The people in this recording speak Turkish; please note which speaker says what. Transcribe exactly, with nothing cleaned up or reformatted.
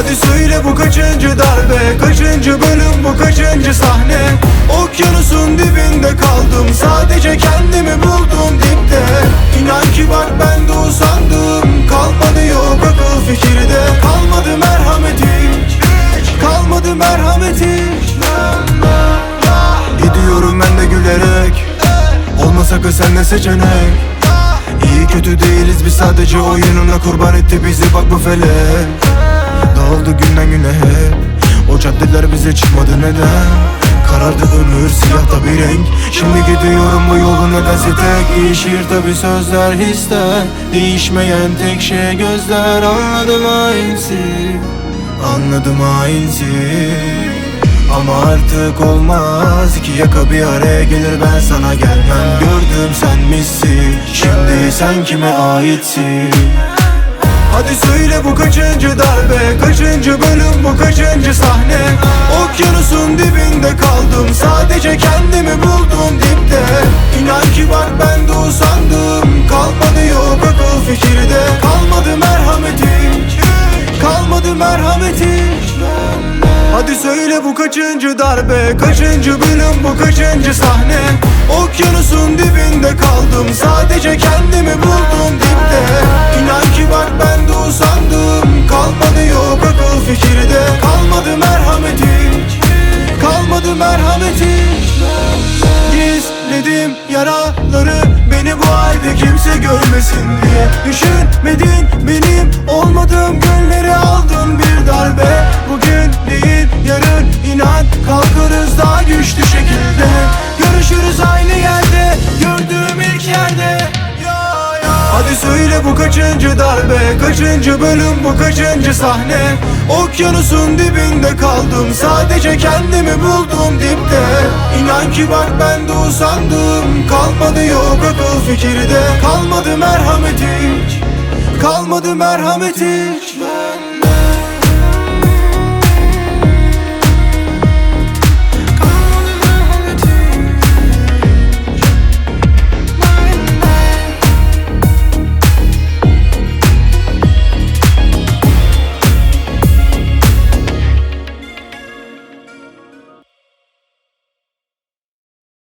Speaker 1: Hadi söyle bu kaçıncı darbe, kaçıncı bölüm, bu kaçıncı sahne? Okyanusun dibinde kaldım, sadece kendimi buldum dipte. İnan ki bak ben de usandım, kalmadı yok akıl fikirde. Kalmadı merhamet hiç, kalmadı merhamet hiç. Gidiyorum ben de gülerek, olma sakın sen de seçenek. İyi kötü değiliz biz, sadece oyununa kurban etti bizi bak bu felek. Dağıldı günden güne hep, o caddeler bize çıkmadı neden? Karardı ömür, siyah da bir renk. Şimdi gidiyorum bu yolun nedense tek. Değişir tabi sözler, hisler, değişmeyen tek şey gözler. Anladım hainsin, anladım hainsin. Ama artık olmaz, iki yaka bir araya gelir, ben sana gelmem. Gördüm sen misin, şimdi sen kime aitsin? Hadi söyle bu kaçıncı darbe, kaçıncı bölüm, bu kaçıncı sahne? Okyanusun dibinde kaldım, sadece kendimi buldum dipte. İnan ki bak ben de usandım, kalmadı yok akıl fikirde. Kalmadı merhamet hiç, kalmadı merhamet hiç. Hadi söyle bu kaçıncı darbe, kaçıncı bölüm, bu kaçıncı sahne? Okyanusun dibinde kaldım, sadece kendimi buldum dipte. İnan ki bak ben de usandım, kalmadı yok akıl fikirde. Kalmadı merhamet hiç, kalmadı merhamet hiç. Gizledim yaraları, beni bu halde kimse görmesin diye. Düşünmedin benim olmadığım günleri, aldın bir darbe. Bugün değil yarın, inan kalkarız daha güçlü şekilde. Görüşürüz aynı yerde, gördüğüm ilk yerde. Hadi söyle bu kaçıncı darbe, kaçıncı bölüm, bu kaçıncı sahne? Okyanusun dibinde kaldım, sadece kendimi buldum dipte. İnan ki bak ben de usandım, kalmadı yok akıl fikirde. Kalmadı merhamet hiç, kalmadı merhamet hiç.